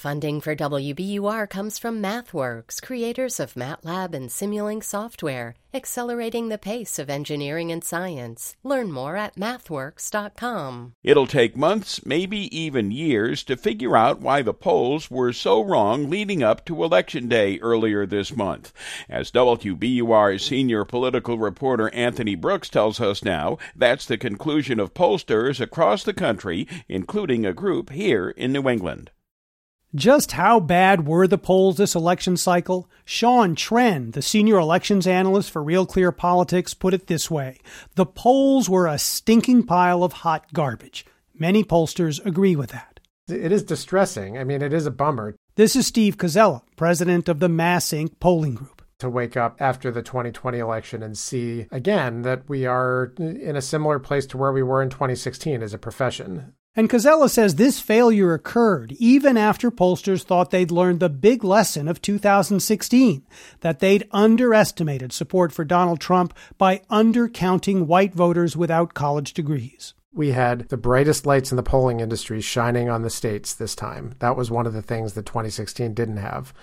Funding for WBUR comes from MathWorks, creators of MATLAB and Simulink software, accelerating the pace of engineering and science. Learn more at mathworks.com. It'll take months, maybe even years, to figure out why the polls were so wrong leading up to Election Day earlier this month. As WBUR senior political reporter Anthony Brooks tells us now, that's the conclusion of pollsters across the country, including a group here in New England. Just how bad were the polls this election cycle? Sean Tren, the senior elections analyst for Real Clear Politics, put it this way. The polls were a stinking pile of hot garbage. Many pollsters agree with that. It is distressing. I mean, it is a bummer. This is Steve Koczela, president of the MassInc polling group. To wake up after the 2020 election and see, again, that we are in a similar place to where we were in 2016 as a profession. And Koczela says this failure occurred even after pollsters thought they'd learned the big lesson of 2016, that they'd underestimated support for Donald Trump by undercounting white voters without college degrees. We had the brightest lights in the polling industry shining on the states this time. That was one of the things that 2016 didn't have.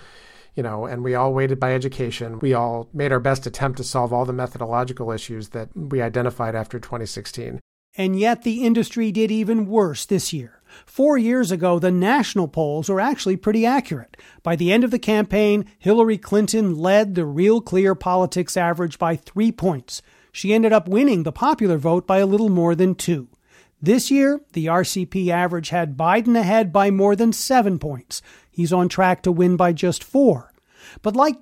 And we all weighted by education. We all made our best attempt to solve all the methodological issues that we identified after 2016. And yet the industry did even worse this year. 4 years ago, the national polls were actually pretty accurate. By the end of the campaign, Hillary Clinton led the Real Clear Politics average by 3 points. She ended up winning the popular vote by a little more than 2. This year, the RCP average had Biden ahead by more than 7 points. He's on track to win by just 4. But like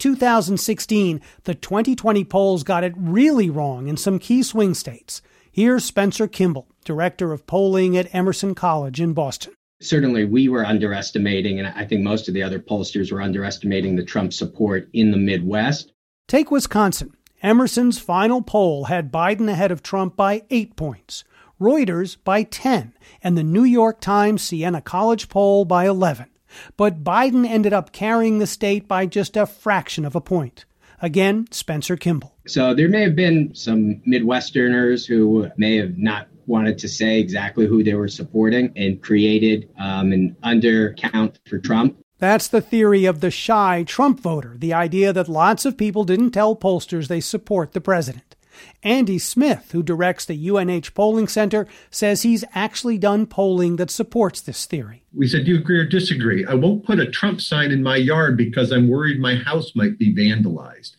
2016, the 2020 polls got it really wrong in some key swing states. Here's Spencer Kimball, director of polling at Emerson College in Boston. Certainly, we were underestimating, and I think most of the other pollsters were underestimating the Trump support in the Midwest. Take Wisconsin. Emerson's final poll had Biden ahead of Trump by 8 points, Reuters by 10, and the New York Times Siena College poll by 11. But Biden ended up carrying the state by just a fraction of a point. Again, Spencer Kimball. So there may have been some Midwesterners who may have not wanted to say exactly who they were supporting and created an undercount for Trump. That's the theory of the shy Trump voter, the idea that lots of people didn't tell pollsters they support the president. Andy Smith, who directs the UNH Polling Center, says he's actually done polling that supports this theory. We said, do you agree or disagree? I won't put a Trump sign in my yard because I'm worried my house might be vandalized.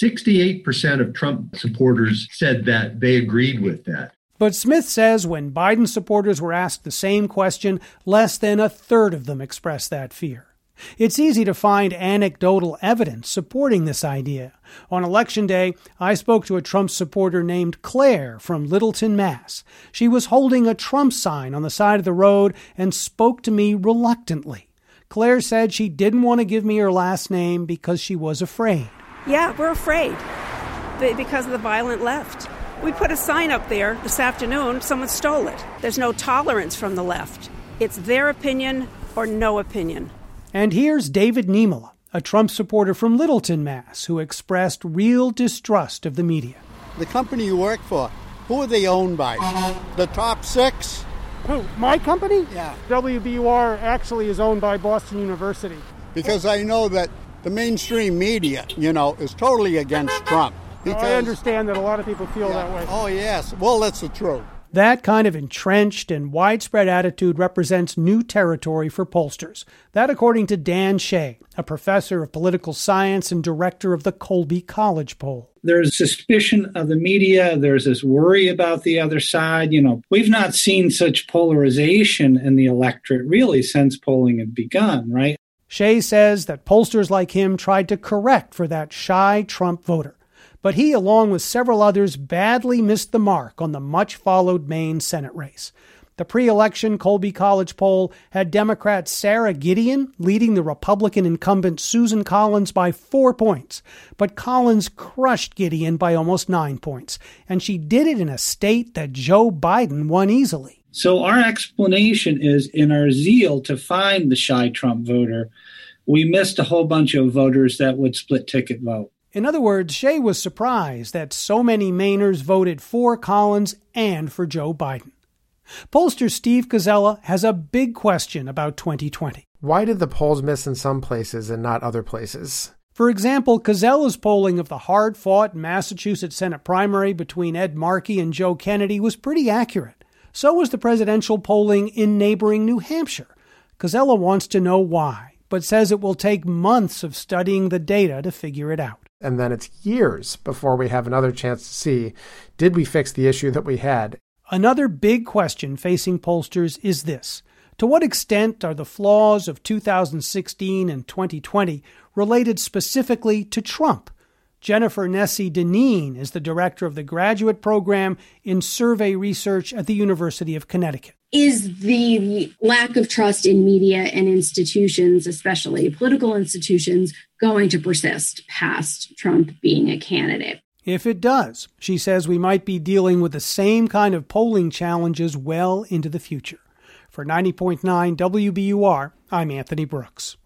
68% of Trump supporters said that they agreed with that. But Smith says when Biden supporters were asked the same question, less than a third of them expressed that fear. It's easy to find anecdotal evidence supporting this idea. On Election Day, I spoke to a Trump supporter named Claire from Littleton, Mass. She was holding a Trump sign on the side of the road and spoke to me reluctantly. Claire said she didn't want to give me her last name because she was afraid. Yeah, we're afraid because of the violent left. We put a sign up there this afternoon. Someone stole it. There's no tolerance from the left. It's their opinion or no opinion. And here's David Niemela, a Trump supporter from Littleton, Mass., who expressed real distrust of the media. The company you work for, who are they owned by? The top 6? Who, my company? Yeah. WBUR actually is owned by Boston University. Because I know that the mainstream media, is totally against Trump. Because, I understand that a lot of people feel that way. Oh, yes. Well, that's the truth. That kind of entrenched and widespread attitude represents new territory for pollsters. That according to Dan Shea, a professor of political science and director of the Colby College poll. There's suspicion of the media. There's this worry about the other side. We've not seen such polarization in the electorate really since polling had begun, right? Shea says that pollsters like him tried to correct for that shy Trump voter. But he, along with several others, badly missed the mark on the much-followed Maine Senate race. The pre-election Colby College poll had Democrat Sarah Gideon leading the Republican incumbent Susan Collins by 4 points. But Collins crushed Gideon by almost 9 points, and she did it in a state that Joe Biden won easily. So our explanation is, in our zeal to find the shy Trump voter, we missed a whole bunch of voters that would split-ticket vote. In other words, Shea was surprised that so many Mainers voted for Collins and for Joe Biden. Pollster Steve Koczela has a big question about 2020. Why did the polls miss in some places and not other places? For example, Casella's polling of the hard-fought Massachusetts Senate primary between Ed Markey and Joe Kennedy was pretty accurate. So was the presidential polling in neighboring New Hampshire. Casella wants to know why, but says it will take months of studying the data to figure it out. And then it's years before we have another chance to see, did we fix the issue that we had? Another big question facing pollsters is this. To what extent are the flaws of 2016 and 2020 related specifically to Trump? Jennifer Nessie-Deneen is the director of the graduate program in survey research at the University of Connecticut. Is the lack of trust in media and institutions, especially political institutions, going to persist past Trump being a candidate? If it does, she says we might be dealing with the same kind of polling challenges well into the future. For 90.9 WBUR, I'm Anthony Brooks.